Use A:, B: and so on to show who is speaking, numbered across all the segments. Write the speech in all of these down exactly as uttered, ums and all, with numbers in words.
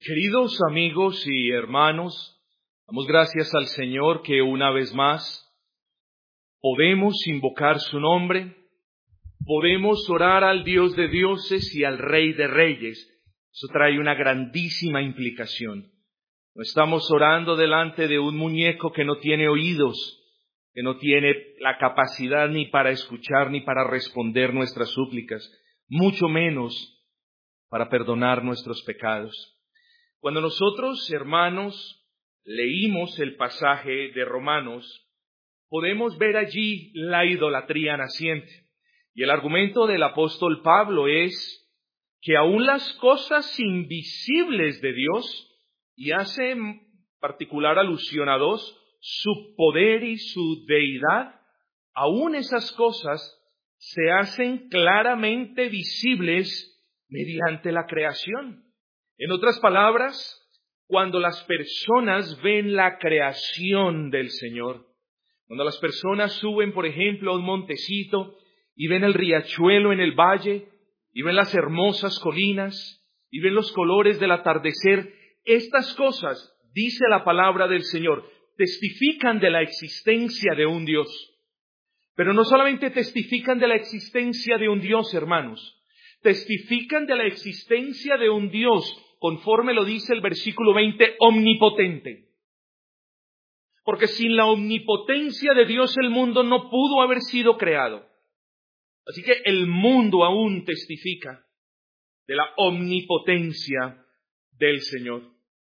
A: Queridos amigos y hermanos, damos gracias al Señor que una vez más podemos invocar su nombre, podemos orar al Dios de dioses y al Rey de reyes. Eso trae una grandísima implicación. No estamos orando delante de un muñeco que no tiene oídos, que no tiene la capacidad ni para escuchar ni para responder nuestras súplicas, mucho menos para perdonar nuestros pecados. Cuando nosotros, hermanos, leímos el pasaje de Romanos, podemos ver allí la idolatría naciente. Y el argumento del apóstol Pablo es que aún las cosas invisibles de Dios, y hace en particular alusión a dos, su poder y su deidad, aún esas cosas se hacen claramente visibles mediante la creación. En otras palabras, cuando las personas ven la creación del Señor, cuando las personas suben, por ejemplo, a un montecito y ven el riachuelo en el valle, y ven las hermosas colinas, y ven los colores del atardecer, estas cosas, dice la palabra del Señor, testifican de la existencia de un Dios. Pero no solamente testifican de la existencia de un Dios, hermanos, testifican de la existencia de un Dios, conforme lo dice el versículo veinte, omnipotente. Porque sin la omnipotencia de Dios el mundo no pudo haber sido creado. Así que el mundo aún testifica de la omnipotencia del Señor.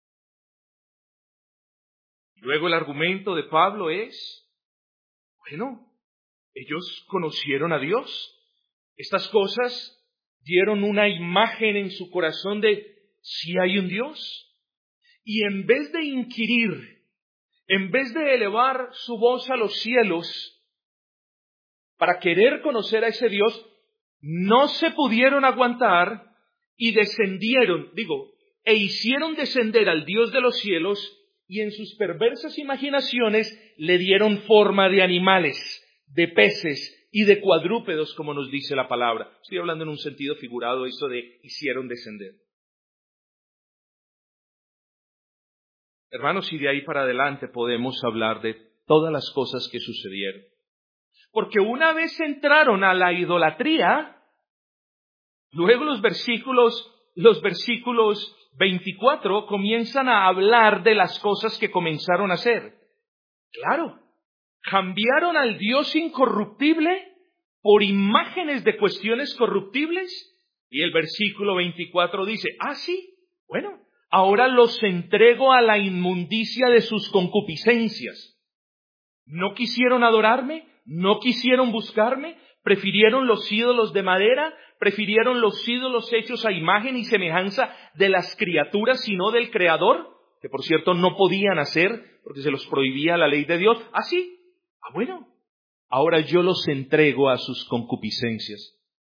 A: Luego el argumento de Pablo es, bueno, ellos conocieron a Dios. Estas cosas dieron una imagen en su corazón de si hay un Dios. Y en vez de inquirir, en vez de elevar su voz a los cielos para querer conocer a ese Dios, no se pudieron aguantar y descendieron, digo, e hicieron descender al Dios de los cielos y en sus perversas imaginaciones le dieron forma de animales, de peces y de cuadrúpedos, como nos dice la palabra. Estoy hablando en un sentido figurado, eso de hicieron descender. Hermanos, y de ahí para adelante podemos hablar de todas las cosas que sucedieron. Porque una vez entraron a la idolatría, luego los versículos, los versículos veinticuatro comienzan a hablar de las cosas que comenzaron a hacer. Claro, cambiaron al Dios incorruptible por imágenes de cuestiones corruptibles. Y el versículo veinticuatro dice, ah, sí, bueno, ahora los entrego a la inmundicia de sus concupiscencias. No quisieron adorarme, no quisieron buscarme, prefirieron los ídolos de madera, prefirieron los ídolos hechos a imagen y semejanza de las criaturas y no del Creador, que por cierto no podían hacer porque se los prohibía la ley de Dios. ¿Ah, sí? Ah, bueno, ahora yo los entrego a sus concupiscencias.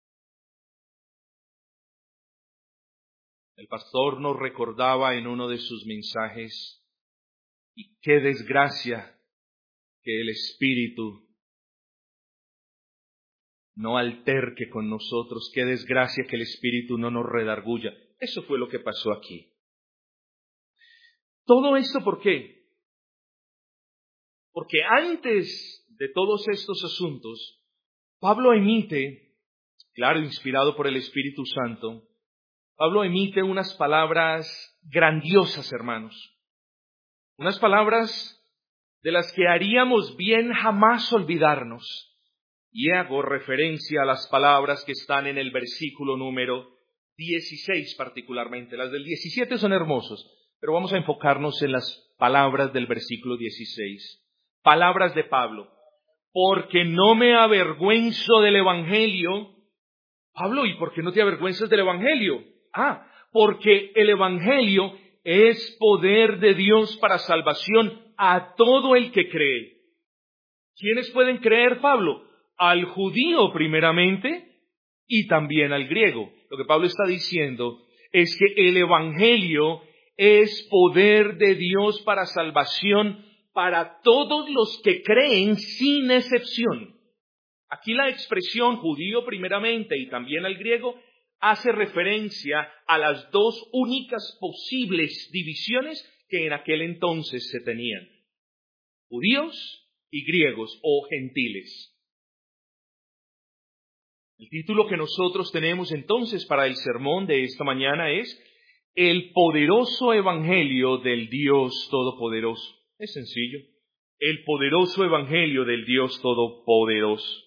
A: El pastor nos recordaba en uno de sus mensajes, y qué desgracia que el Espíritu no alterque con nosotros, qué desgracia que el Espíritu no nos redarguya. Eso fue lo que pasó aquí. ¿Todo esto por qué? Porque antes de todos estos asuntos, Pablo emite, claro, inspirado por el Espíritu Santo, Pablo emite unas palabras grandiosas, hermanos. Unas palabras de las que haríamos bien jamás olvidarnos. Y hago referencia a las palabras que están en el versículo número dieciséis particularmente. Las del diecisiete son hermosos, pero vamos a enfocarnos en las palabras del versículo dieciséis. Palabras de Pablo. Porque no me avergüenzo del Evangelio. Pablo, ¿y por qué no te avergüenzas del Evangelio? Ah, porque el Evangelio es poder de Dios para salvación a todo el que cree. ¿Quiénes pueden creer, Pablo? Al judío primeramente y también al griego. Lo que Pablo está diciendo es que el Evangelio es poder de Dios para salvación para todos los que creen sin excepción. Aquí la expresión judío primeramente y también al griego hace referencia a las dos únicas posibles divisiones que en aquel entonces se tenían: judíos y griegos o gentiles. El título que nosotros tenemos entonces para el sermón de esta mañana es El poderoso evangelio del Dios Todopoderoso. Es sencillo. El poderoso evangelio del Dios Todopoderoso.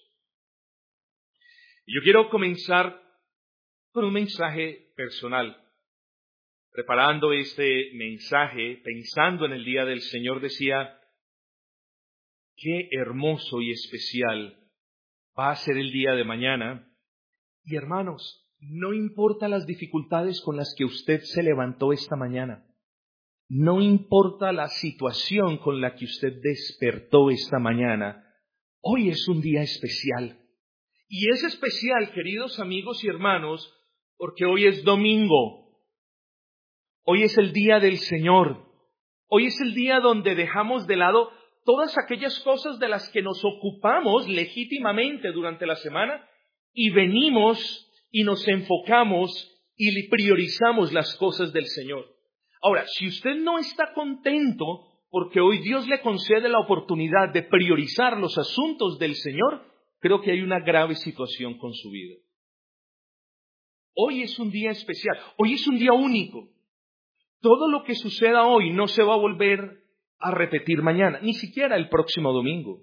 A: Y yo quiero comenzar con un mensaje personal. Preparando este mensaje, pensando en el día del Señor, decía: qué hermoso y especial va a ser el día de mañana. Y hermanos, no importa las dificultades con las que usted se levantó esta mañana. No importa la situación con la que usted despertó esta mañana. Hoy es un día especial. Y es especial, queridos amigos y hermanos, porque hoy es domingo. Hoy es el día del Señor. Hoy es el día donde dejamos de lado todas aquellas cosas de las que nos ocupamos legítimamente durante la semana y venimos y nos enfocamos y priorizamos las cosas del Señor. Ahora, si usted no está contento porque hoy Dios le concede la oportunidad de priorizar los asuntos del Señor, creo que hay una grave situación con su vida. Hoy es un día especial, hoy es un día único. Todo lo que suceda hoy no se va a volver a repetir mañana, ni siquiera el próximo domingo.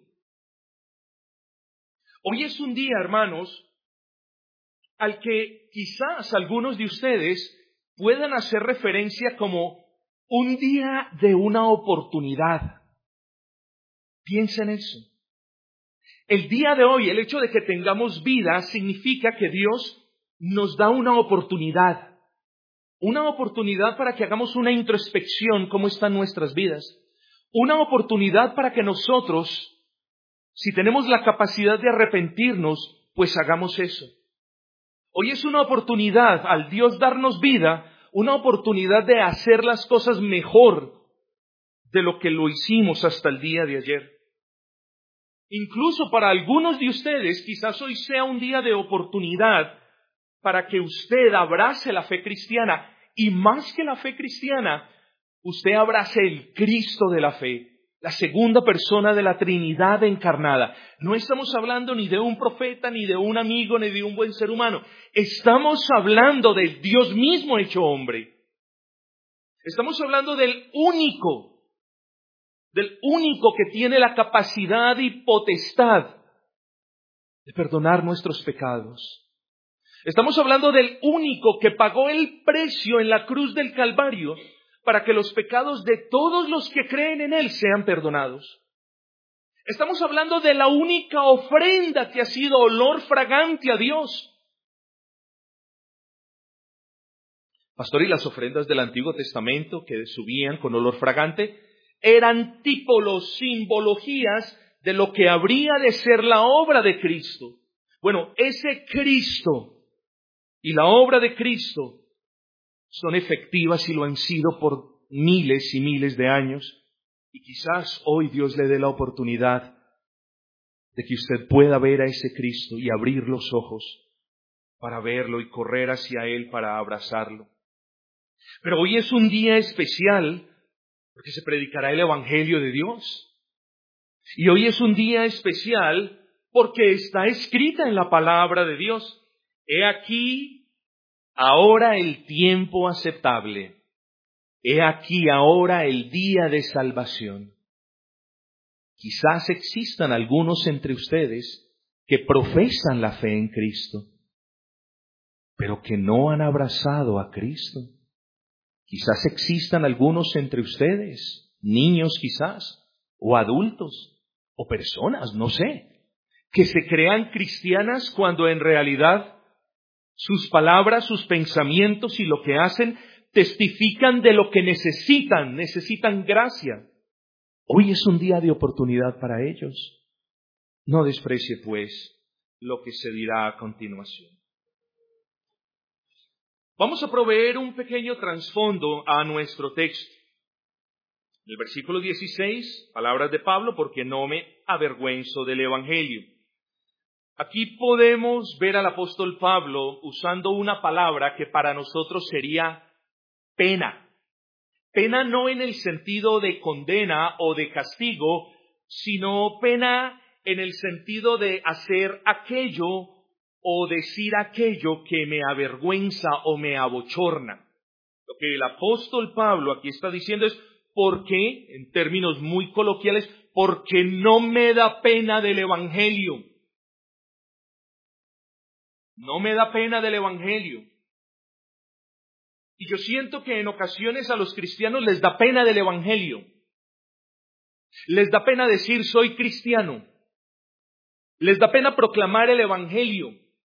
A: Hoy es un día, hermanos, al que quizás algunos de ustedes puedan hacer referencia como un día de una oportunidad. Piensen en eso. El día de hoy, el hecho de que tengamos vida, significa que Dios nos da una oportunidad. Una oportunidad para que hagamos una introspección, cómo están nuestras vidas. Una oportunidad para que nosotros, si tenemos la capacidad de arrepentirnos, pues hagamos eso. Hoy es una oportunidad, al Dios darnos vida, una oportunidad de hacer las cosas mejor de lo que lo hicimos hasta el día de ayer. Incluso para algunos de ustedes, quizás hoy sea un día de oportunidad para que usted abrace la fe cristiana, y más que la fe cristiana, usted abrace el Cristo de la fe, la segunda persona de la Trinidad encarnada. No estamos hablando ni de un profeta, ni de un amigo, ni de un buen ser humano. Estamos hablando del Dios mismo hecho hombre. Estamos hablando del único, del único que tiene la capacidad y potestad de perdonar nuestros pecados. Estamos hablando del único que pagó el precio en la cruz del Calvario para que los pecados de todos los que creen en Él sean perdonados. Estamos hablando de la única ofrenda que ha sido olor fragante a Dios. Pastor, y las ofrendas del Antiguo Testamento que subían con olor fragante eran típolos, simbologías de lo que habría de ser la obra de Cristo. Bueno, ese Cristo y la obra de Cristo son efectivas y lo han sido por miles y miles de años. Y quizás hoy Dios le dé la oportunidad de que usted pueda ver a ese Cristo y abrir los ojos para verlo y correr hacia Él para abrazarlo. Pero hoy es un día especial porque se predicará el Evangelio de Dios. Y hoy es un día especial porque está escrita en la palabra de Dios: he aquí ahora el tiempo aceptable. He aquí ahora el día de salvación. Quizás existan algunos entre ustedes que profesan la fe en Cristo, pero que no han abrazado a Cristo. Quizás existan algunos entre ustedes, niños quizás, o adultos, o personas, no sé, que se crean cristianas cuando en realidad sus palabras, sus pensamientos y lo que hacen testifican de lo que necesitan, necesitan gracia. Hoy es un día de oportunidad para ellos. No desprecie, pues, lo que se dirá a continuación. Vamos a proveer un pequeño trasfondo a nuestro texto. En el versículo dieciséis, palabras de Pablo: porque no me avergüenzo del Evangelio. Aquí podemos ver al apóstol Pablo usando una palabra que para nosotros sería pena. Pena no en el sentido de condena o de castigo, sino pena en el sentido de hacer aquello o decir aquello que me avergüenza o me abochorna. Lo que el apóstol Pablo aquí está diciendo es, ¿por qué? En términos muy coloquiales, porque no me da pena del evangelio. No me da pena del evangelio. Y yo siento que en ocasiones a los cristianos les da pena del evangelio. Les da pena decir soy cristiano. Les da pena proclamar el evangelio.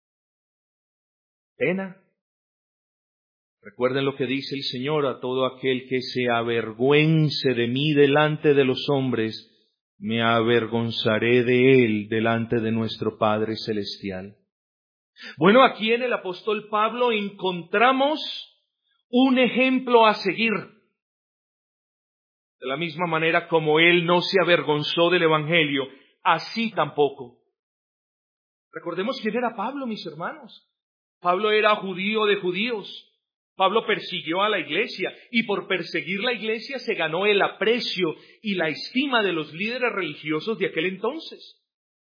A: Pena. Recuerden lo que dice el Señor: a todo aquel que se avergüence de mí delante de los hombres, me avergonzaré de él delante de nuestro Padre Celestial. Bueno, aquí en el apóstol Pablo encontramos un ejemplo a seguir. De la misma manera como él no se avergonzó del evangelio, así tampoco. Recordemos quién era Pablo, mis hermanos. Pablo era judío de judíos. Pablo persiguió a la iglesia y por perseguir la iglesia se ganó el aprecio y la estima de los líderes religiosos de aquel entonces.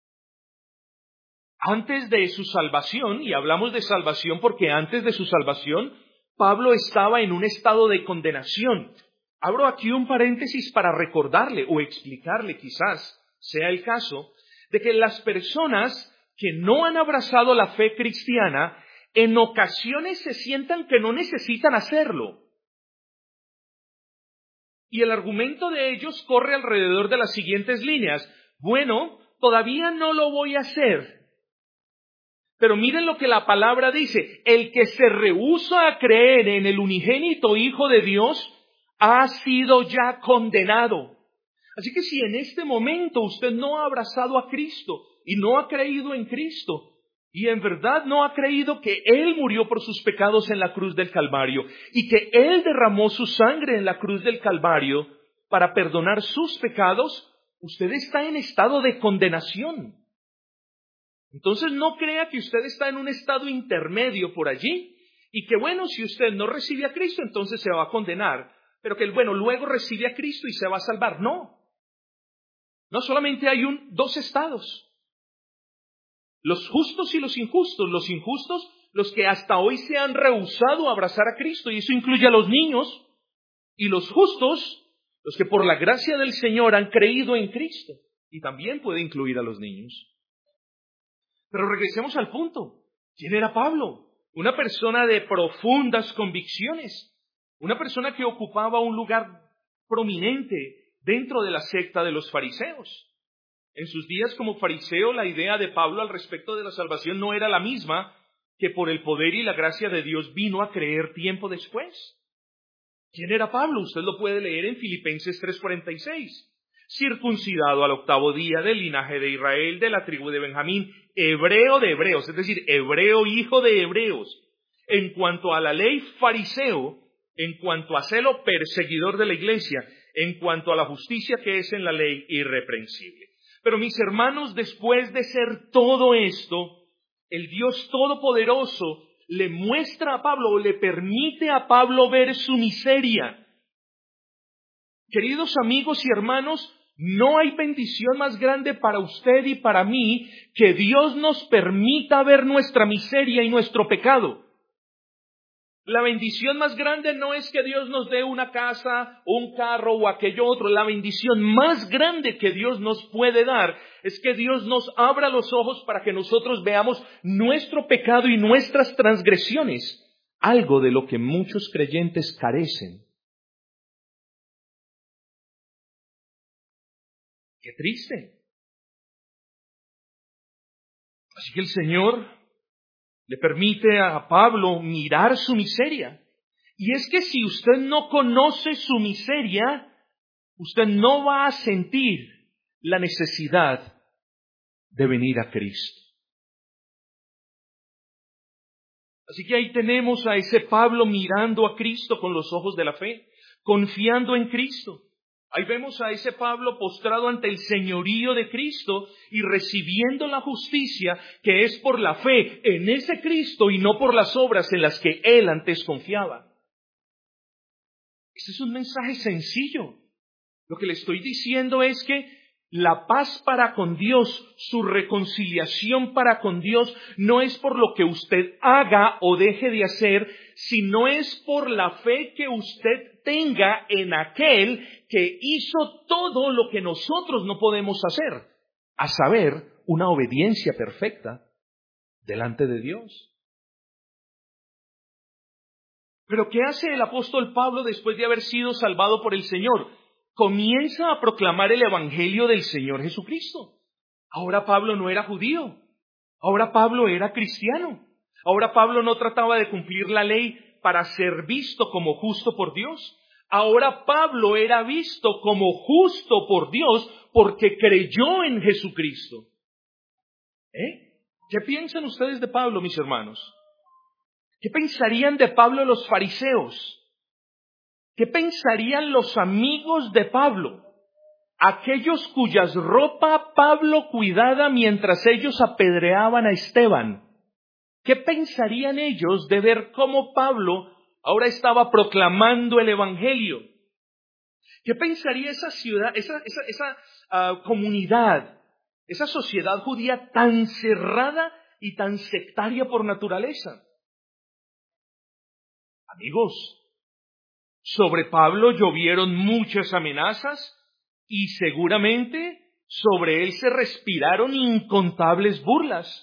A: Antes de su salvación, y hablamos de salvación porque antes de su salvación, Pablo estaba en un estado de condenación. Abro aquí un paréntesis para recordarle o explicarle, quizás sea el caso, de que las personas que no han abrazado la fe cristiana en ocasiones se sientan que no necesitan hacerlo. Y el argumento de ellos corre alrededor de las siguientes líneas. Bueno, todavía no lo voy a hacer. Pero miren lo que la palabra dice: el que se rehúsa a creer en el unigénito Hijo de Dios ha sido ya condenado. Así que si en este momento usted no ha abrazado a Cristo y no ha creído en Cristo, y en verdad no ha creído que Él murió por sus pecados en la cruz del Calvario y que Él derramó su sangre en la cruz del Calvario para perdonar sus pecados, usted está en estado de condenación. Entonces no crea que usted está en un estado intermedio por allí y que bueno, si usted no recibe a Cristo, entonces se va a condenar, pero que bueno, luego recibe a Cristo y se va a salvar. No, no solamente hay un, dos estados. Los justos y los injustos. Los injustos, los que hasta hoy se han rehusado a abrazar a Cristo, y eso incluye a los niños. Y los justos, los que por la gracia del Señor han creído en Cristo. Y también puede incluir a los niños. Pero regresemos al punto. ¿Quién era Pablo? Una persona de profundas convicciones. Una persona que ocupaba un lugar prominente dentro de la secta de los fariseos. En sus días como fariseo, la idea de Pablo al respecto de la salvación no era la misma que por el poder y la gracia de Dios vino a creer tiempo después. ¿Quién era Pablo? Usted lo puede leer en Filipenses tres cuarenta y seis. Circuncidado al octavo día, del linaje de Israel, de la tribu de Benjamín, hebreo de hebreos, es decir, hebreo hijo de hebreos. En cuanto a la ley, fariseo; en cuanto a celo, perseguidor de la iglesia; en cuanto a la justicia que es en la ley, irreprensible. Pero mis hermanos, después de ser todo esto, el Dios Todopoderoso le muestra a Pablo, o le permite a Pablo ver su miseria. Queridos amigos y hermanos, no hay bendición más grande para usted y para mí que Dios nos permita ver nuestra miseria y nuestro pecado. La bendición más grande no es que Dios nos dé una casa, un carro o aquello otro. La bendición más grande que Dios nos puede dar es que Dios nos abra los ojos para que nosotros veamos nuestro pecado y nuestras transgresiones, algo de lo que muchos creyentes carecen. ¡Qué triste! Así que el Señor le permite a Pablo mirar su miseria. Y es que si usted no conoce su miseria, usted no va a sentir la necesidad de venir a Cristo. Así que ahí tenemos a ese Pablo mirando a Cristo con los ojos de la fe, confiando en Cristo. Ahí vemos a ese Pablo postrado ante el señorío de Cristo y recibiendo la justicia que es por la fe en ese Cristo y no por las obras en las que él antes confiaba. Este es un mensaje sencillo. Lo que le estoy diciendo es que la paz para con Dios, su reconciliación para con Dios, no es por lo que usted haga o deje de hacer, sino es por la fe que usted tenga en aquel que hizo todo lo que nosotros no podemos hacer, a saber, una obediencia perfecta delante de Dios. Pero ¿qué hace el apóstol Pablo después de haber sido salvado por el Señor? Comienza a proclamar el evangelio del Señor Jesucristo. Ahora Pablo no era judío. Ahora Pablo era cristiano. Ahora Pablo no trataba de cumplir la ley para ser visto como justo por Dios. Ahora Pablo era visto como justo por Dios porque creyó en Jesucristo. ¿Eh? ¿Qué piensan ustedes de Pablo, mis hermanos? ¿Qué pensarían de Pablo los fariseos? ¿Qué pensarían los amigos de Pablo? Aquellos cuyas ropa Pablo cuidaba mientras ellos apedreaban a Esteban. ¿Qué pensarían ellos de ver cómo Pablo ahora estaba proclamando el evangelio? ¿Qué pensaría esa ciudad, esa, esa, esa uh, comunidad, esa sociedad judía tan cerrada y tan sectaria por naturaleza? Amigos, sobre Pablo llovieron muchas amenazas y seguramente sobre él se respiraron incontables burlas.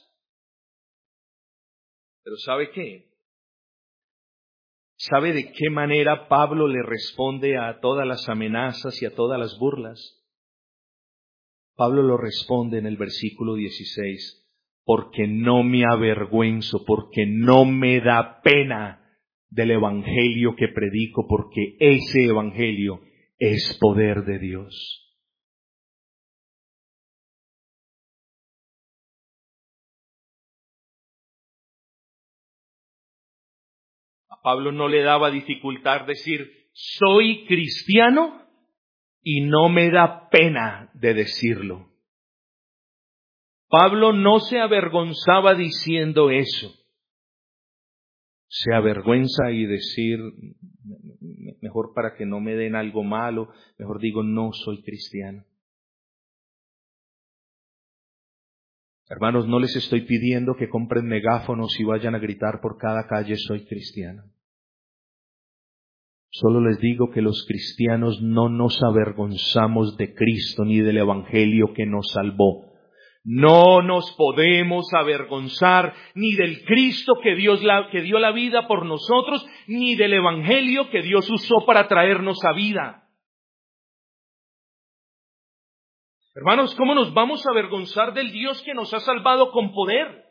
A: Pero ¿sabe qué? ¿Sabe de qué manera Pablo le responde a todas las amenazas y a todas las burlas? Pablo lo responde en el versículo dieciséis, porque no me avergüenzo, porque no me da pena del evangelio que predico, porque ese evangelio es poder de Dios. A Pablo no le daba dificultad decir, soy cristiano y no me da pena de decirlo. Pablo no se avergonzaba diciendo eso. Se avergüenza y decir, mejor para que no me den algo malo, mejor digo, no soy cristiano. Hermanos, no les estoy pidiendo que compren megáfonos y vayan a gritar por cada calle, soy cristiano. Solo les digo que los cristianos no nos avergonzamos de Cristo ni del evangelio que nos salvó. No nos podemos avergonzar ni del Cristo que, Dios la, que dio la vida por nosotros, ni del evangelio que Dios usó para traernos a vida. Hermanos, ¿cómo nos vamos a avergonzar del Dios que nos ha salvado con poder?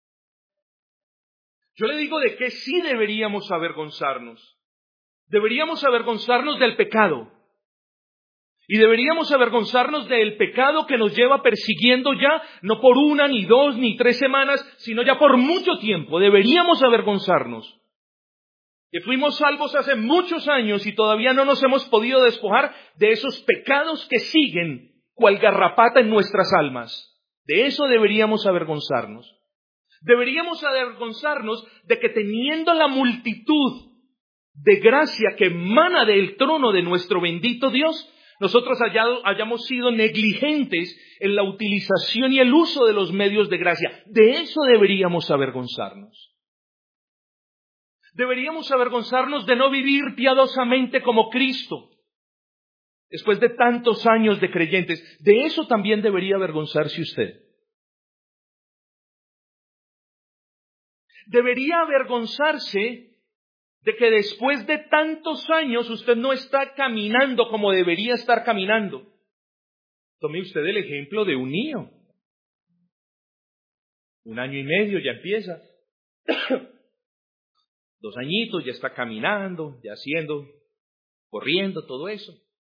A: Yo le digo de qué sí deberíamos avergonzarnos. Deberíamos avergonzarnos del pecado. Y deberíamos avergonzarnos del pecado que nos lleva persiguiendo ya, no por una, ni dos, ni tres semanas, sino ya por mucho tiempo. Deberíamos avergonzarnos. Que fuimos salvos hace muchos años y todavía no nos hemos podido despojar de esos pecados que siguen cual garrapata en nuestras almas. De eso deberíamos avergonzarnos. Deberíamos avergonzarnos de que teniendo la multitud de gracia que emana del trono de nuestro bendito Dios, nosotros hallado, hayamos sido negligentes en la utilización y el uso de los medios de gracia. De eso deberíamos avergonzarnos. Deberíamos avergonzarnos de no vivir piadosamente como Cristo. Después de tantos años de creyentes, de eso también debería avergonzarse usted. Debería avergonzarse de que después de tantos años usted no está caminando como debería estar caminando. Tome usted el ejemplo de un niño. Un año y medio ya empieza. Dos añitos ya está caminando, ya haciendo, corriendo, todo eso.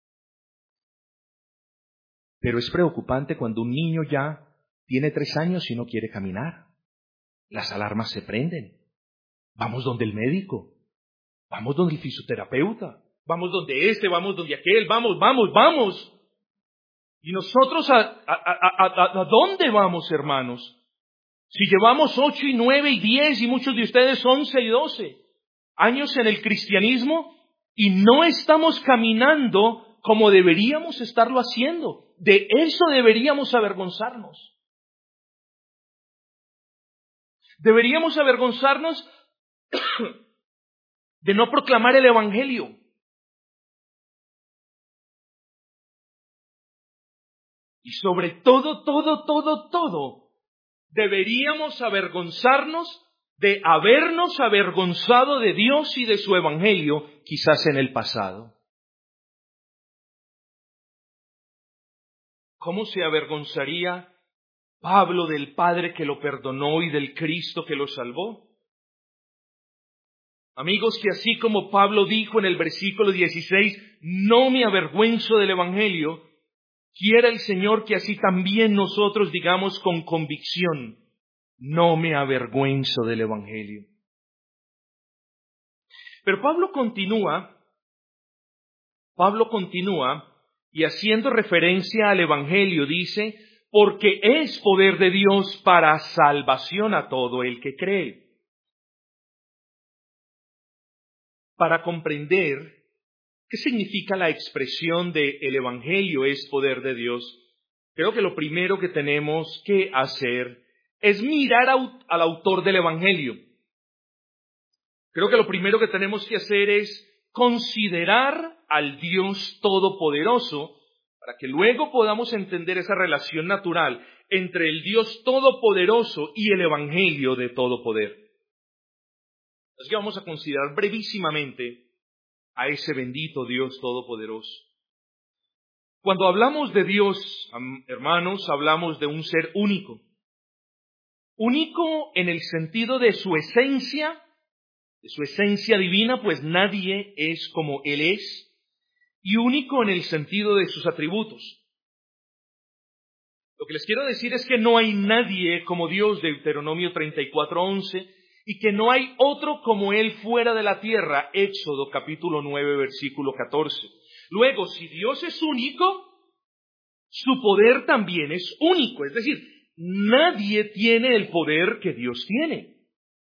A: Pero es preocupante cuando un niño ya tiene tres años y no quiere caminar. Las alarmas se prenden. Vamos donde el médico. Vamos donde el fisioterapeuta. Vamos donde este, vamos donde aquel, vamos, vamos, vamos. ¿Y nosotros a, a, a, a, a dónde vamos, hermanos? Si llevamos ocho y nueve y diez y muchos de ustedes once y doce años en el cristianismo y no estamos caminando como deberíamos estarlo haciendo, de eso deberíamos avergonzarnos. Deberíamos avergonzarnos de no proclamar el Evangelio. Y sobre todo, todo, todo, todo, deberíamos avergonzarnos de habernos avergonzado de Dios y de su Evangelio, quizás en el pasado. ¿Cómo se avergonzaría Pablo del Padre que lo perdonó y del Cristo que lo salvó? Amigos, que así como Pablo dijo en el versículo dieciséis, no me avergüenzo del Evangelio, quiera el Señor que así también nosotros digamos con convicción, no me avergüenzo del Evangelio. Pero Pablo continúa, Pablo continúa y haciendo referencia al Evangelio dice, porque es poder de Dios para salvación a todo el que cree. Para comprender qué significa la expresión de el Evangelio es poder de Dios, creo que lo primero que tenemos que hacer es mirar al autor del Evangelio. Creo que lo primero que tenemos que hacer es considerar al Dios Todopoderoso para que luego podamos entender esa relación natural entre el Dios Todopoderoso y el Evangelio de todo poder. Así que vamos a considerar brevísimamente a ese bendito Dios Todopoderoso. Cuando hablamos de Dios, hermanos, hablamos de un ser único. Único en el sentido de su esencia, de su esencia divina, pues nadie es como Él es. Y único en el sentido de sus atributos. Lo que les quiero decir es que no hay nadie como Dios, Deuteronomio treinta y cuatro once, y que no hay otro como Él fuera de la tierra, Éxodo capítulo nueve, versículo catorce. Luego, si Dios es único, su poder también es único, es decir, nadie tiene el poder que Dios tiene.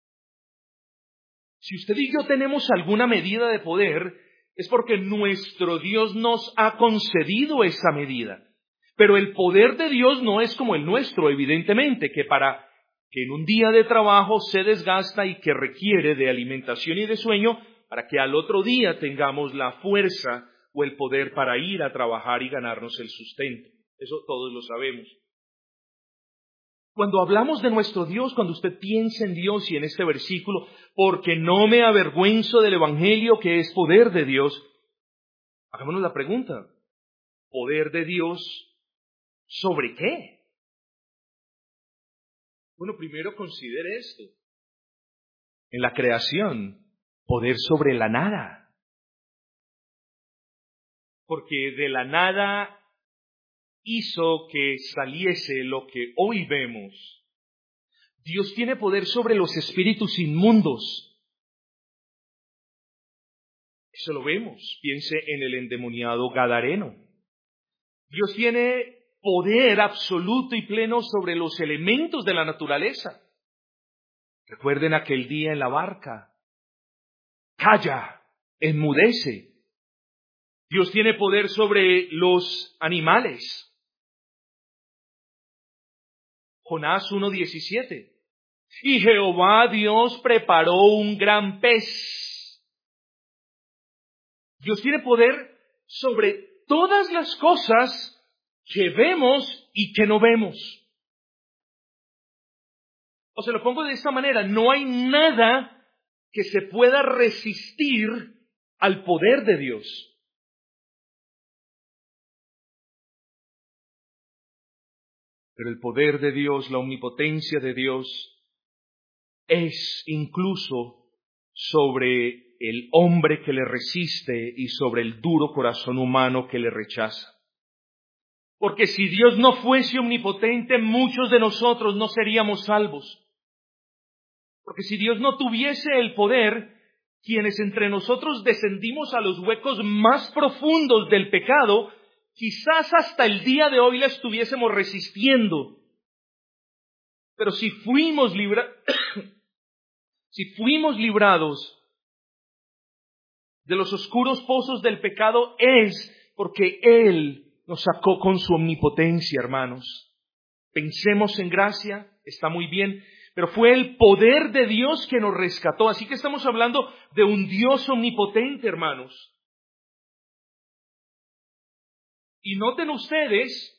A: Si usted y yo tenemos alguna medida de poder, es porque nuestro Dios nos ha concedido esa medida. Pero el poder de Dios no es como el nuestro, evidentemente, que para que en un día de trabajo se desgasta y que requiere de alimentación y de sueño para que al otro día tengamos la fuerza o el poder para ir a trabajar y ganarnos el sustento. Eso todos lo sabemos. Cuando hablamos de nuestro Dios, cuando usted piensa en Dios y en este versículo, porque no me avergüenzo del Evangelio que es poder de Dios, hagámonos la pregunta, ¿poder de Dios sobre qué? Bueno, primero considere esto. En la creación, poder sobre la nada. Porque de la nada hizo que saliese lo que hoy vemos. Dios tiene poder sobre los espíritus inmundos. Eso lo vemos. Piense en el endemoniado gadareno. Dios tiene poder absoluto y pleno sobre los elementos de la naturaleza. Recuerden aquel día en la barca. Calla, enmudece. Dios tiene poder sobre los animales. Jonás uno diecisiete. Y Jehová Dios preparó un gran pez. Dios tiene poder sobre todas las cosas que vemos y que no vemos. O se lo pongo de esta manera, no hay nada que se pueda resistir al poder de Dios. Pero el poder de Dios, la omnipotencia de Dios, es incluso sobre el hombre que le resiste y sobre el duro corazón humano que le rechaza. Porque si Dios no fuese omnipotente, muchos de nosotros no seríamos salvos. Porque si Dios no tuviese el poder, quienes entre nosotros descendimos a los huecos más profundos del pecado, quizás hasta el día de hoy la estuviésemos resistiendo. Pero si fuimos libra- si fuimos librados de los oscuros pozos del pecado, es porque Él nos sacó con su omnipotencia, hermanos. Pensemos en gracia, está muy bien, pero fue el poder de Dios que nos rescató. Así que estamos hablando de un Dios omnipotente, hermanos. Y noten ustedes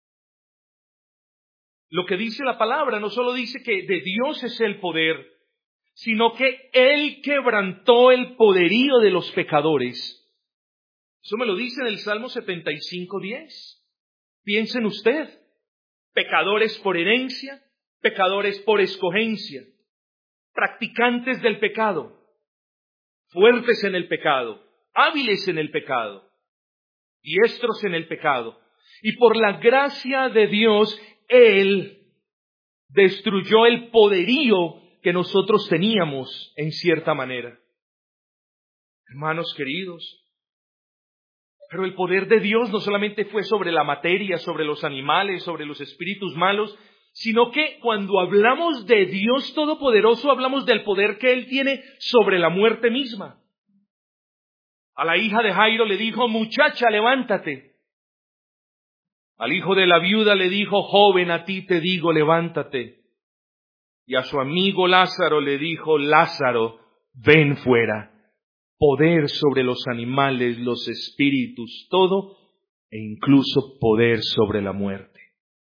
A: lo que dice la palabra. No solo dice que de Dios es el poder, sino que Él quebrantó el poderío de los pecadores. Eso me lo dice en el Salmo setenta y cinco, diez. Piensen usted, pecadores por herencia, pecadores por escogencia, practicantes del pecado, fuertes en el pecado, hábiles en el pecado, diestros en el pecado. Y por la gracia de Dios, Él destruyó el poderío que nosotros teníamos en cierta manera. Hermanos queridos, pero el poder de Dios no solamente fue sobre la materia, sobre los animales, sobre los espíritus malos, sino que cuando hablamos de Dios Todopoderoso, hablamos del poder que Él tiene sobre la muerte misma. A la hija de Jairo le dijo, muchacha, levántate. Al hijo de la viuda le dijo, joven, a ti te digo, levántate. Y a su amigo Lázaro le dijo, Lázaro, ven fuera. Poder sobre los animales, los espíritus, todo, e incluso poder sobre la muerte.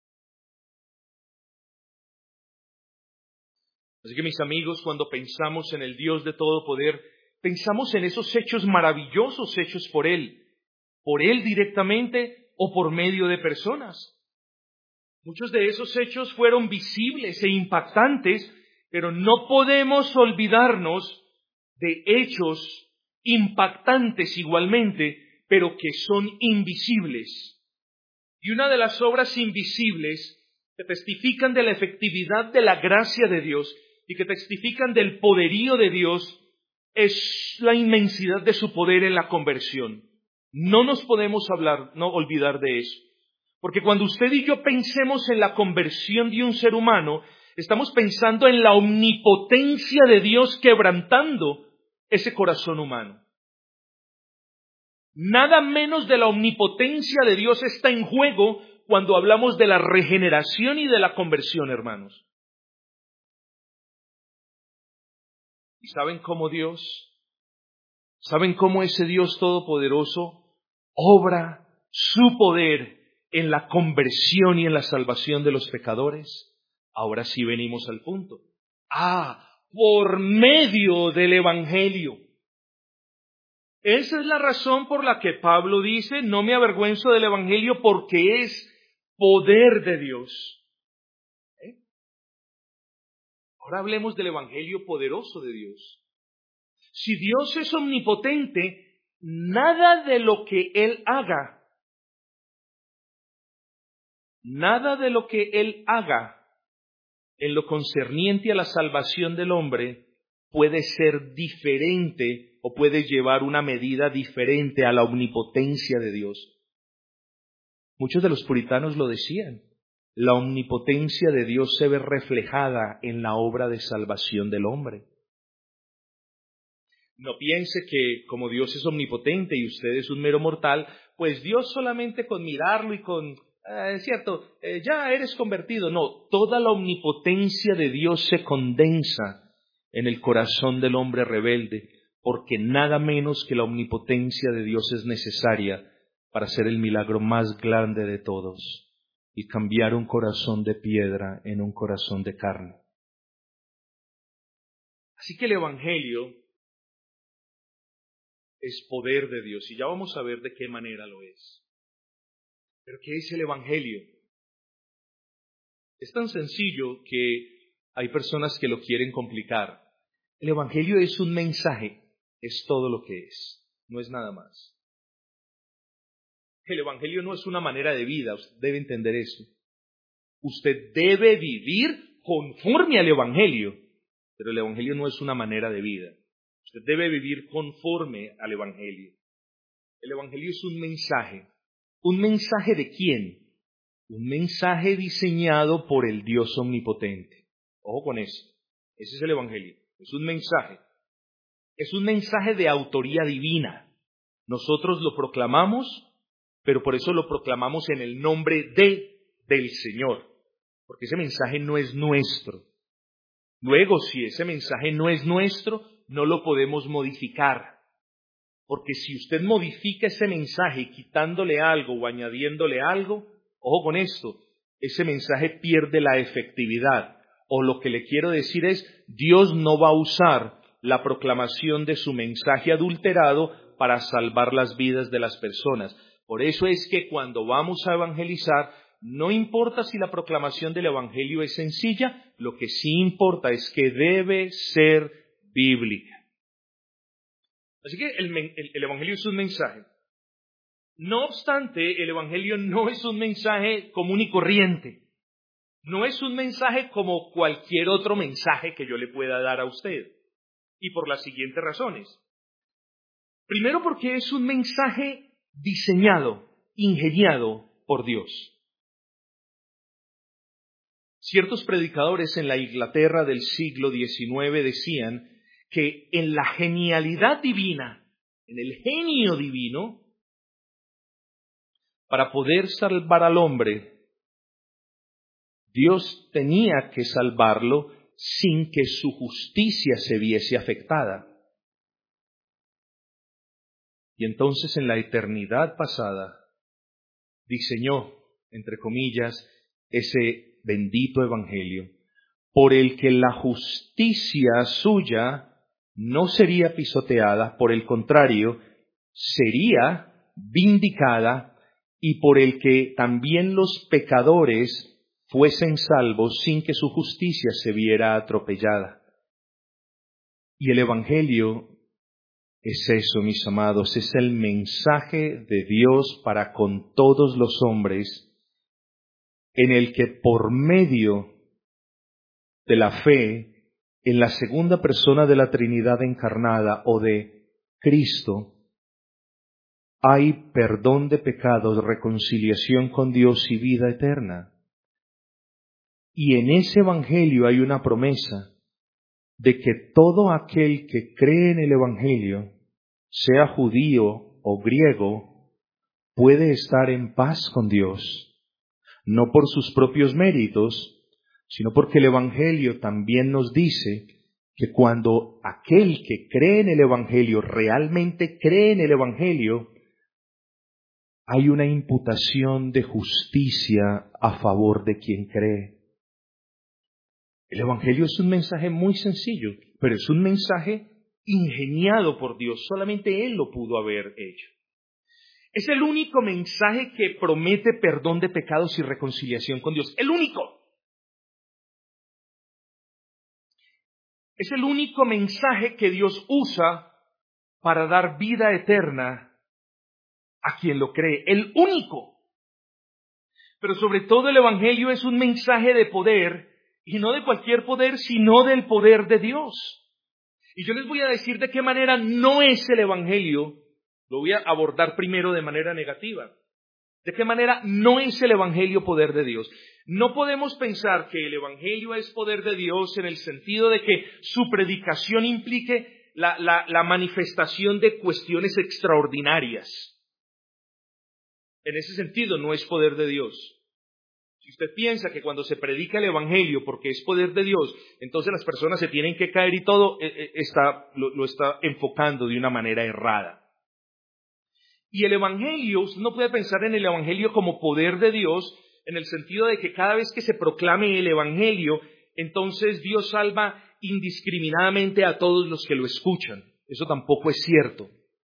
A: Así que mis amigos, cuando pensamos en el Dios de todo poder, pensamos en esos hechos maravillosos hechos por Él, por Él directamente o por medio de personas. Muchos de esos hechos fueron visibles e impactantes, pero no podemos olvidarnos de hechos impactantes igualmente, pero que son invisibles. Y una de las obras invisibles que testifican de la efectividad de la gracia de Dios y que testifican del poderío de Dios es la inmensidad de su poder en la conversión. No nos podemos hablar, no olvidar de eso. Porque cuando usted y yo pensemos en la conversión de un ser humano, estamos pensando en la omnipotencia de Dios quebrantando ese corazón humano. Nada menos de la omnipotencia de Dios está en juego cuando hablamos de la regeneración y de la conversión, hermanos. ¿Y saben cómo Dios, saben cómo ese Dios todopoderoso obra su poder en la conversión y en la salvación de los pecadores? Ahora sí venimos al punto. Ah, por medio del Evangelio. Esa es la razón por la que Pablo dice, no me avergüenzo del Evangelio porque es poder de Dios. ¿Eh? Ahora hablemos del Evangelio poderoso de Dios. Si Dios es omnipotente, nada de lo que Él haga, nada de lo que Él haga en lo concerniente a la salvación del hombre puede ser diferente o puede llevar una medida diferente a la omnipotencia de Dios. Muchos de los puritanos lo decían. La omnipotencia de Dios se ve reflejada en la obra de salvación del hombre. No piense que como Dios es omnipotente y usted es un mero mortal, pues Dios solamente con mirarlo y con, eh, es cierto, eh, ya eres convertido. No, toda la omnipotencia de Dios se condensa en el corazón del hombre rebelde, porque nada menos que la omnipotencia de Dios es necesaria para hacer el milagro más grande de todos y cambiar un corazón de piedra en un corazón de carne. Así que el Evangelio es poder de Dios y ya vamos a ver de qué manera lo es. ¿Pero qué es el Evangelio? Es tan sencillo que hay personas que lo quieren complicar. El Evangelio es un mensaje, es todo lo que es, no es nada más. El Evangelio no es una manera de vida, usted debe entender eso. Usted debe vivir conforme al Evangelio, pero el Evangelio no es una manera de vida. Usted debe vivir conforme al Evangelio. El Evangelio es un mensaje. ¿Un mensaje de quién? Un mensaje diseñado por el Dios omnipotente. Ojo con eso. Ese es el Evangelio. Es un mensaje. Es un mensaje de autoría divina. Nosotros lo proclamamos, pero por eso lo proclamamos en el nombre de, del Señor. Porque ese mensaje no es nuestro. Luego, si ese mensaje no es nuestro, no lo podemos modificar. Porque si usted modifica ese mensaje quitándole algo o añadiéndole algo, ojo con esto, ese mensaje pierde la efectividad. O lo que le quiero decir es, Dios no va a usar la proclamación de su mensaje adulterado para salvar las vidas de las personas. Por eso es que cuando vamos a evangelizar, no importa si la proclamación del evangelio es sencilla, lo que sí importa es que debe ser bíblica. Así que el, el, el evangelio es un mensaje. No obstante, el evangelio no es un mensaje común y corriente. No es un mensaje como cualquier otro mensaje que yo le pueda dar a usted. Y por las siguientes razones. Primero, porque es un mensaje diseñado, ingeniado por Dios. Ciertos predicadores en la Inglaterra del siglo diecinueve decían que en la genialidad divina, en el genio divino, para poder salvar al hombre, Dios tenía que salvarlo sin que su justicia se viese afectada. Y entonces en la eternidad pasada diseñó, entre comillas, ese bendito evangelio, por el que la justicia suya no sería pisoteada, por el contrario, sería vindicada, y por el que también los pecadores fuesen salvos sin que su justicia se viera atropellada. Y el evangelio es eso, mis amados, es el mensaje de Dios para con todos los hombres, en el que por medio de la fe en la segunda persona de la Trinidad encarnada o de Cristo, hay perdón de pecados, reconciliación con Dios y vida eterna. Y en ese evangelio hay una promesa de que todo aquel que cree en el evangelio, sea judío o griego, puede estar en paz con Dios, no por sus propios méritos, sino porque el evangelio también nos dice que cuando aquel que cree en el evangelio realmente cree en el evangelio, hay una imputación de justicia a favor de quien cree. El evangelio es un mensaje muy sencillo, pero es un mensaje ingeniado por Dios. Solamente Él lo pudo haber hecho. Es el único mensaje que promete perdón de pecados y reconciliación con Dios. El único. Es el único mensaje que Dios usa para dar vida eterna a quien lo cree. El único. Pero sobre todo el evangelio es un mensaje de poder. Y no de cualquier poder, sino del poder de Dios. Y yo les voy a decir de qué manera no es el evangelio. Lo voy a abordar primero de manera negativa. ¿De qué manera no es el evangelio poder de Dios? No podemos pensar que el evangelio es poder de Dios en el sentido de que su predicación implique la, la, la manifestación de cuestiones extraordinarias. En ese sentido no es poder de Dios. Si usted piensa que cuando se predica el evangelio porque es poder de Dios, entonces las personas se tienen que caer y todo, eh, está, lo, lo está enfocando de una manera errada. Y el evangelio, usted no puede pensar en el evangelio como poder de Dios, en el sentido de que cada vez que se proclame el evangelio, entonces Dios salva indiscriminadamente a todos los que lo escuchan. Eso tampoco es cierto.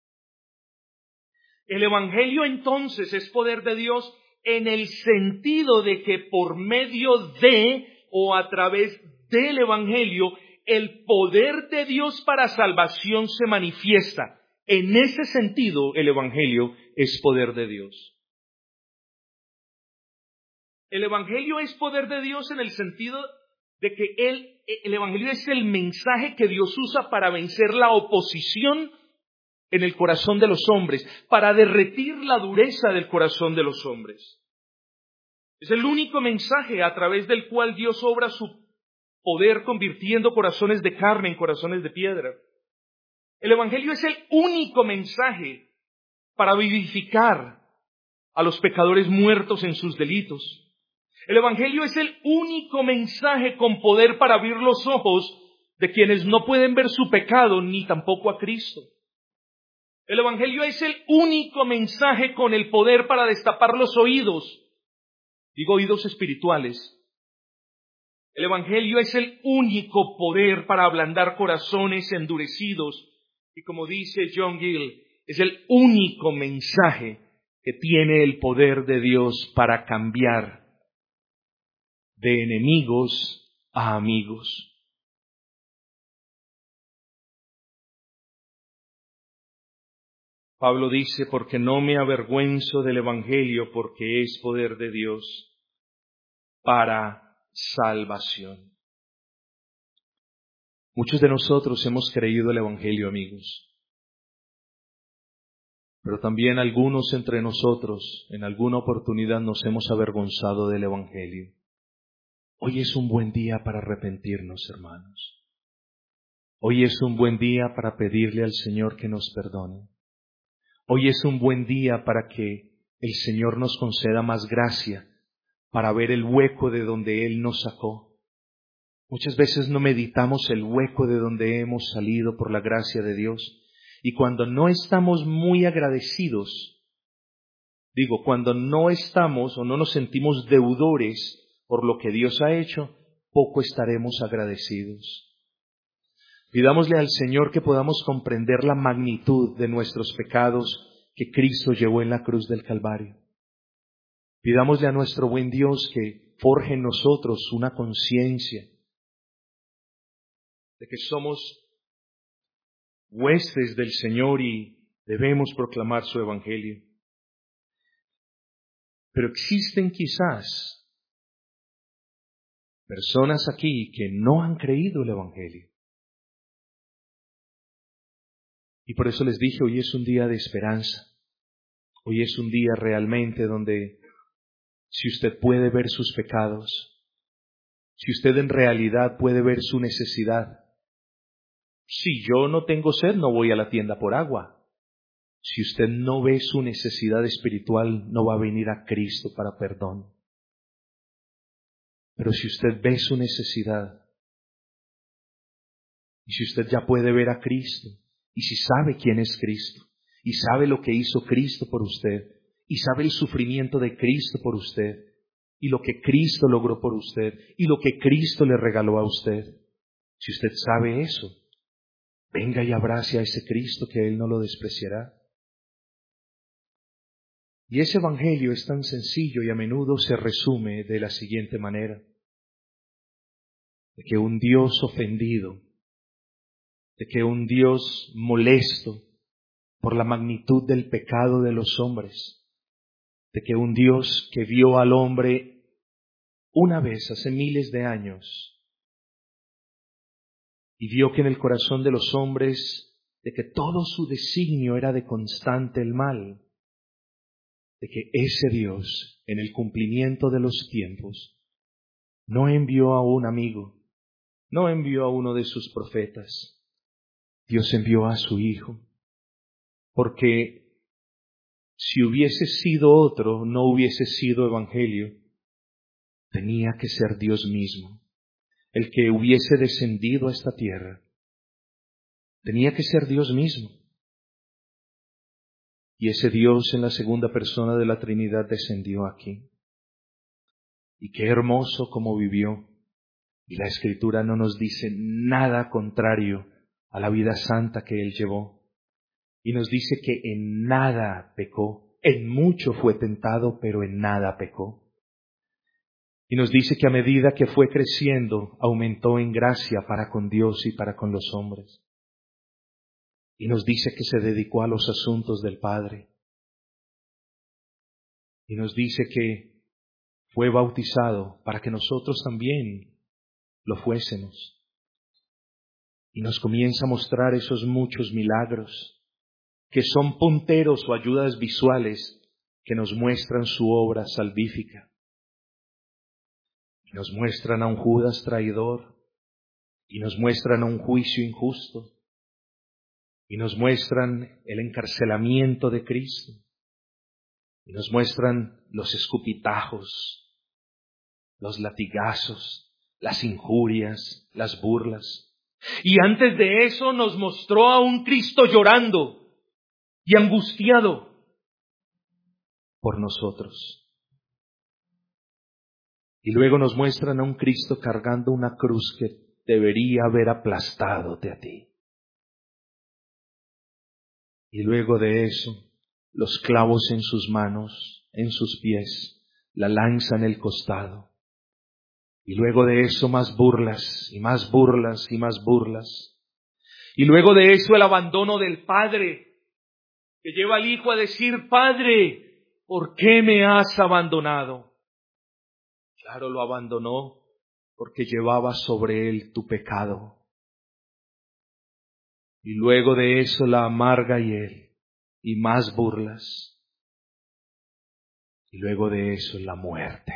A: El evangelio entonces es poder de Dios en el sentido de que por medio de o a través del evangelio, el poder de Dios para salvación se manifiesta. En ese sentido, el evangelio es poder de Dios. El evangelio es poder de Dios en el sentido de que él, el Evangelio es el mensaje que Dios usa para vencer la oposición en el corazón de los hombres, para derretir la dureza del corazón de los hombres. Es el único mensaje a través del cual Dios obra su poder convirtiendo corazones de carne en corazones de piedra. El Evangelio es el único mensaje para vivificar a los pecadores muertos en sus delitos. El Evangelio es el único mensaje con poder para abrir los ojos de quienes no pueden ver su pecado ni tampoco a Cristo. El Evangelio es el único mensaje con el poder para destapar los oídos, digo oídos espirituales. El Evangelio es el único poder para ablandar corazones endurecidos. Y como dice John Gill, es el único mensaje que tiene el poder de Dios para cambiar de enemigos a amigos. Pablo dice, porque no me avergüenzo del Evangelio, porque es poder de Dios para salvación. Muchos de nosotros hemos creído el Evangelio, amigos. Pero también algunos entre nosotros en alguna oportunidad nos hemos avergonzado del Evangelio. Hoy es un buen día para arrepentirnos, hermanos. Hoy es un buen día para pedirle al Señor que nos perdone. Hoy es un buen día para que el Señor nos conceda más gracia para ver el hueco de donde Él nos sacó. Muchas veces no meditamos el hueco de donde hemos salido por la gracia de Dios. Y cuando no estamos muy agradecidos, digo, cuando no estamos o no nos sentimos deudores por lo que Dios ha hecho, poco estaremos agradecidos. Pidámosle al Señor que podamos comprender la magnitud de nuestros pecados que Cristo llevó en la cruz del Calvario. Pidámosle a nuestro buen Dios que forje en nosotros una conciencia de que somos huestes del Señor y debemos proclamar su Evangelio. Pero existen quizás personas aquí que no han creído el Evangelio. Y por eso les dije, hoy es un día de esperanza. Hoy es un día realmente donde si usted puede ver sus pecados, si usted en realidad puede ver su necesidad. Si yo no tengo sed, no voy a la tienda por agua. Si usted no ve su necesidad espiritual, no va a venir a Cristo para perdón. Pero si usted ve su necesidad, y si usted ya puede ver a Cristo, y si sabe quién es Cristo, y sabe lo que hizo Cristo por usted, y sabe el sufrimiento de Cristo por usted, y lo que Cristo logró por usted, y lo que Cristo le regaló a usted, si usted sabe eso, venga y abrace a ese Cristo que Él no lo despreciará. Y ese Evangelio es tan sencillo y a menudo se resume de la siguiente manera: de que un Dios ofendido, de que un Dios molesto por la magnitud del pecado de los hombres, de que un Dios que vio al hombre una vez hace miles de años y vio que en el corazón de los hombres, de que todo su designio era de constante el mal, de que ese Dios, en el cumplimiento de los tiempos, no envió a un amigo, no envió a uno de sus profetas. Dios envió a su Hijo, porque si hubiese sido otro, no hubiese sido evangelio. Tenía que ser Dios mismo, el que hubiese descendido a esta tierra. Tenía que ser Dios mismo. Y ese Dios en la segunda persona de la Trinidad descendió aquí. Y qué hermoso como vivió. Y la Escritura no nos dice nada contrario a la vida santa que Él llevó. Y nos dice que en nada pecó. En mucho fue tentado, pero en nada pecó. Y nos dice que a medida que fue creciendo, aumentó en gracia para con Dios y para con los hombres. Y nos dice que se dedicó a los asuntos del Padre. Y nos dice que fue bautizado para que nosotros también lo fuésemos. Y nos comienza a mostrar esos muchos milagros que son punteros o ayudas visuales que nos muestran su obra salvífica. Y nos muestran a un Judas traidor, y nos muestran a un juicio injusto, y nos muestran el encarcelamiento de Cristo, y nos muestran los escupitajos, los latigazos, las injurias, las burlas. Y antes de eso nos mostró a un Cristo llorando y angustiado por nosotros. Y luego nos muestran a un Cristo cargando una cruz que debería haber aplastado a ti. Y luego de eso, los clavos en sus manos, en sus pies, la lanza en el costado. Y luego de eso más burlas, y más burlas, y más burlas. Y luego de eso el abandono del Padre, que lleva al Hijo a decir: Padre, ¿por qué me has abandonado? Claro, lo abandonó porque llevaba sobre él tu pecado. Y luego de eso la amarga hiel, y más burlas. Y luego de eso la muerte.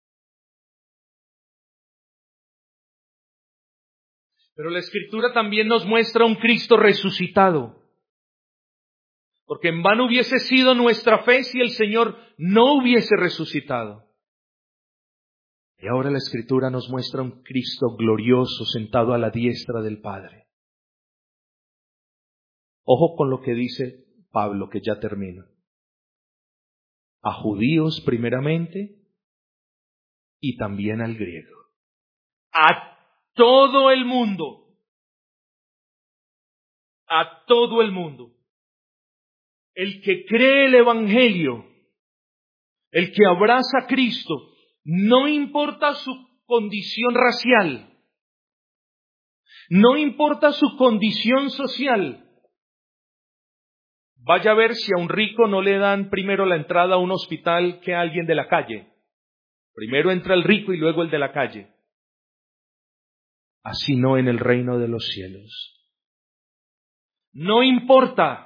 A: Pero la Escritura también nos muestra un Cristo resucitado. Porque en vano hubiese sido nuestra fe si el Señor no hubiese resucitado. Y ahora la Escritura nos muestra un Cristo glorioso sentado a la diestra del Padre. Ojo con lo que dice Pablo, que ya termina. A judíos primeramente y también al griego. A todo el mundo. A todo el mundo. El que cree el Evangelio, el que abraza a Cristo, no importa su condición racial, no importa su condición social. Vaya a ver si a un rico no le dan primero la entrada a un hospital que a alguien de la calle. Primero entra el rico y luego el de la calle. Así no en el reino de los cielos. No importa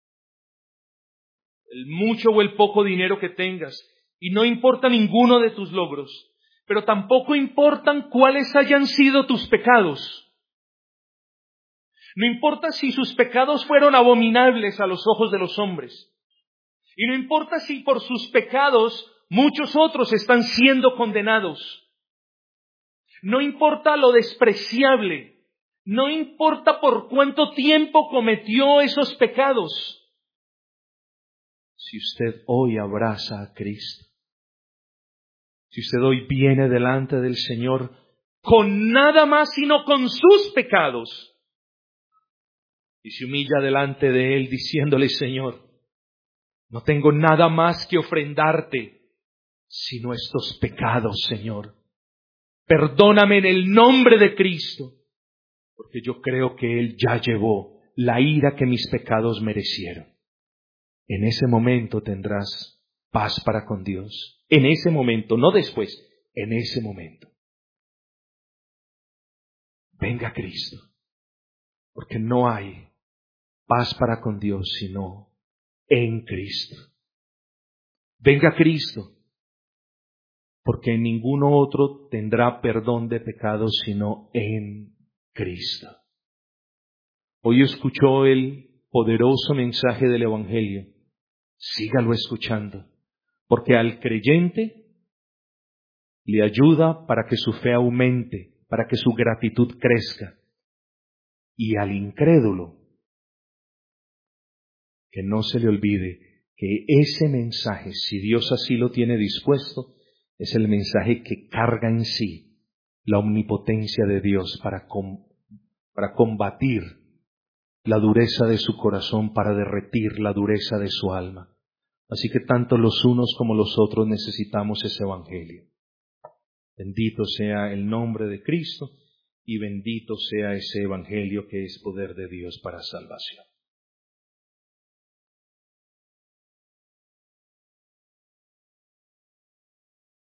A: el mucho o el poco dinero que tengas, y no importa ninguno de tus logros, pero tampoco importan cuáles hayan sido tus pecados. No importa si sus pecados fueron abominables a los ojos de los hombres. Y no importa si por sus pecados muchos otros están siendo condenados. No importa lo despreciable. No importa por cuánto tiempo cometió esos pecados. Si usted hoy abraza a Cristo, si usted hoy viene delante del Señor con nada más sino con sus pecados, y se humilla delante de Él diciéndole: Señor, no tengo nada más que ofrendarte sino estos pecados, Señor. Perdóname en el nombre de Cristo, porque yo creo que Él ya llevó la ira que mis pecados merecieron. En ese momento tendrás paz para con Dios. En ese momento, no después, en ese momento. Venga Cristo, porque no hay paz para con Dios sino en Cristo. Venga Cristo, porque en ninguno otro tendrá perdón de pecados sino en Cristo. Hoy escuchó el poderoso mensaje del Evangelio. Sígalo escuchando, porque al creyente le ayuda para que su fe aumente, para que su gratitud crezca. Y al incrédulo, que no se le olvide que ese mensaje, si Dios así lo tiene dispuesto, es el mensaje que carga en sí la omnipotencia de Dios para, com- para combatir la dureza de su corazón, para derretir la dureza de su alma. Así que tanto los unos como los otros necesitamos ese Evangelio. Bendito sea el nombre de Cristo y bendito sea ese Evangelio que es poder de Dios para salvación.